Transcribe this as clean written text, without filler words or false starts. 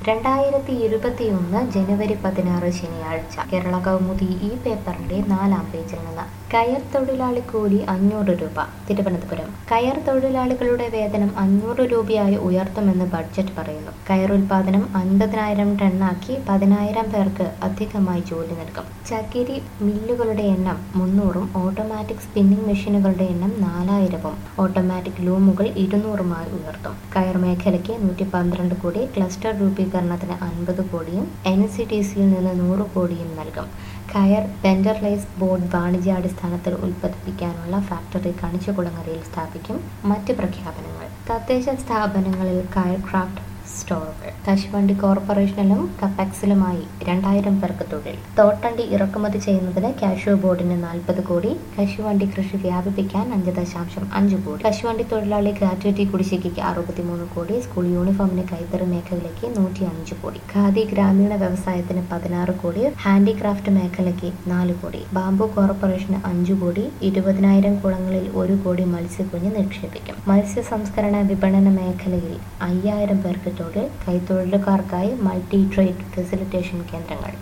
2021 ജനുവരി 16 ശനിയാഴ്ച കേരള കൗമുദി ഈ പേപ്പറിന്റെ 4-ാം പേജിൽ നിന്ന് കയർ തൊഴിലാളി കൂലി 500 രൂപ. തിരുവനന്തപുരം കയർ തൊഴിലാളികളുടെ വേതനം 500 രൂപയായി ഉയർത്തുമെന്ന് ബഡ്ജറ്റ് പറയുന്നു. കയർ ഉൽപാദനം 50,000 ടണ്ണാക്കി 10,000 പേർക്ക് അധികമായി ജോലി നൽകും. ചകിരി മില്ലുകളുടെ എണ്ണം 300-ഉം ഓട്ടോമാറ്റിക് സ്പിന്നിംഗ് മെഷീനുകളുടെ എണ്ണം 4,000-ഉം ഓട്ടോമാറ്റിക് ലൂമുകൾ 200-മായി ഉയർത്തും. കയർ മേഖലയ്ക്ക് 112 കോടി, ക്ലസ്റ്റർ രൂപീകരണത്തിന് 50 കോടിയും NCDCയിൽ നിന്ന് 100 കോടിയും നൽകും. കയർ വെൻഡർലൈസ് ബോർഡ് വാണിജ്യാടിസ്ഥാനത്തിൽ ഉൽപ്പാദിപ്പിക്കാനുള്ള ഫാക്ടറി കണിച്ചുകുളങ്ങരയിൽ സ്ഥാപിക്കും. മറ്റ് പ്രഖ്യാപനങ്ങൾ: തദ്ദേശ സ്ഥാപനങ്ങളിൽ കയർ ക്രാഫ്റ്റ് സ്റ്റോറുകൾ. കശുവണ്ടി കോർപ്പറേഷനിലും കപ്പാക്സിലുമായി 2,000 പേർക്ക് തൊഴിൽ. തോട്ടണ്ടി ഇറക്കുമതി ചെയ്യുന്നതിന് കാഷ്യൂ ബോർഡിന് 40 കോടി. കശുവണ്ടി കൃഷി വ്യാപിപ്പിക്കാൻ 5.5 കോടി. കശുവണ്ടി തൊഴിലാളി ഗ്രാറ്റുവിറ്റി കുടിശ്ശികയ്ക്ക് 63 കോടി. സ്കൂൾ യൂണിഫോമിന് കൈത്തറി മേഖലയ്ക്ക് 105 കോടി. ഖാദി ഗ്രാമീണ വ്യവസായത്തിന് 16 കോടി. ഹാൻഡിക്രാഫ്റ്റ് മേഖലയ്ക്ക് 4 കോടി. ബാംബു കോർപ്പറേഷന് 5 കോടി. 20,000 കുളങ്ങളിൽ 1 കോടി മത്സ്യക്കുഞ്ഞ് നിക്ഷേപിക്കും. മത്സ്യ സംസ്കരണ വിപണന മേഖലയിൽ 5,000 പേർക്ക് തൊഴിൽ. കൈത്തൊഴിലുകാർക്കായി മൾട്ടി ട്രേഡ് ഫെസിലിറ്റേഷൻ കേന്ദ്രങ്ങൾ.